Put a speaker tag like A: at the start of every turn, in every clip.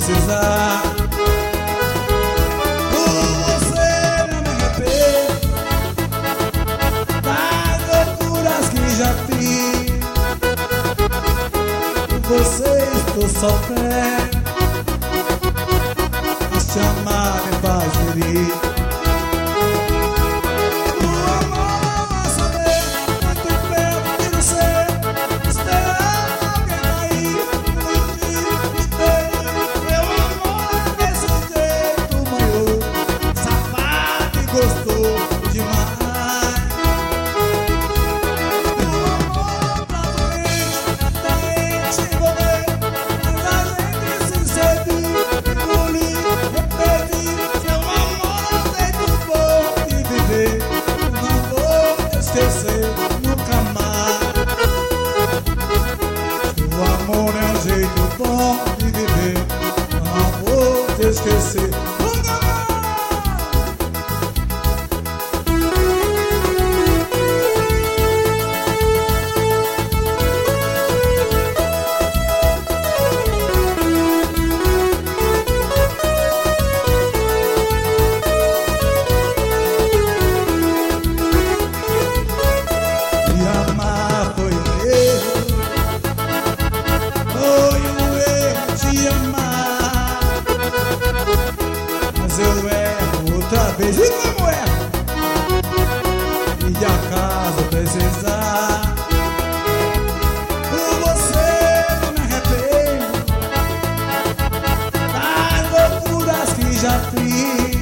A: precisar. Por você não me arrependo das loucuras que já fiz. Por você estou sofrendo, mas te amar me faz feliz. Gostou demais. O amor pra frente, até te envolver, mas a gente se seduz, engolir, repetir. Seu amor feito bom de viver, não vou esquecer nunca mais. Seu amor é um jeito bom de viver, não vou te esquecer nunca mais. Eu erro outra vez, e como erro? E acaso precisar, por você não me arrependo das loucuras que já fiz.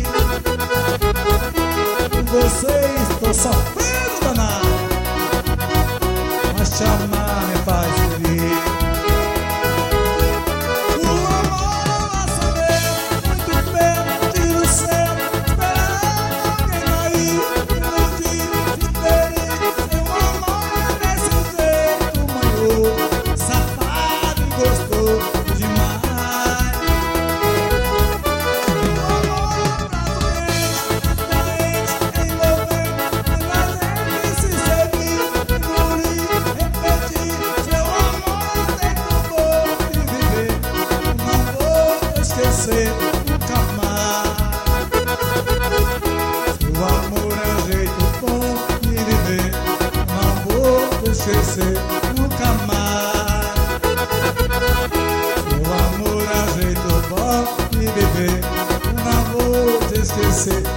A: Por você estou sofrendo danado, mas te amar me faz feliz. Nunca mais. Seu amor é um jeito bom de viver, não vou te esquecer nunca mais. Seu amor é um jeito bom de viver, não vou te esquecer.